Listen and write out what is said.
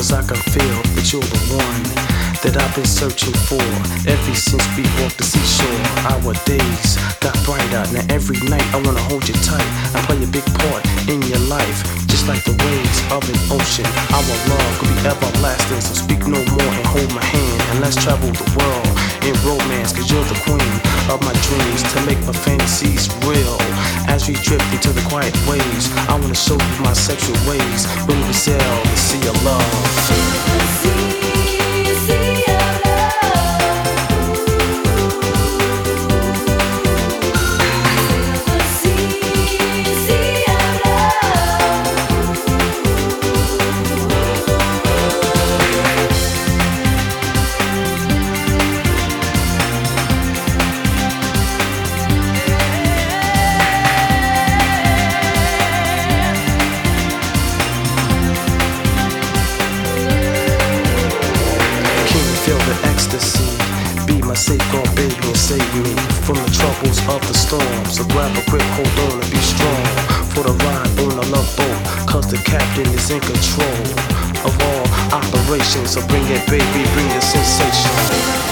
cause I can feel that you're the one that I've been searching for ever since we walked the seashore. Our days got brighter, now every night I wanna hold you tight and play a big part in your life, just like the waves of an ocean. Our love could be everlasting, so speak no more and hold my hand, and let's travel the world in romance, cause you're the queen of my dreams to make my fantasies real. As we drift into the quiet waves, I wanna show you my sexual ways when we sail the sea of love. Feel the ecstasy, be my safeguard, baby, and save me from the troubles of the storm. So grab a grip, hold on and be strong for the ride on the love boat, cause the captain is in control of all operations. So bring it, baby, bring the sensation.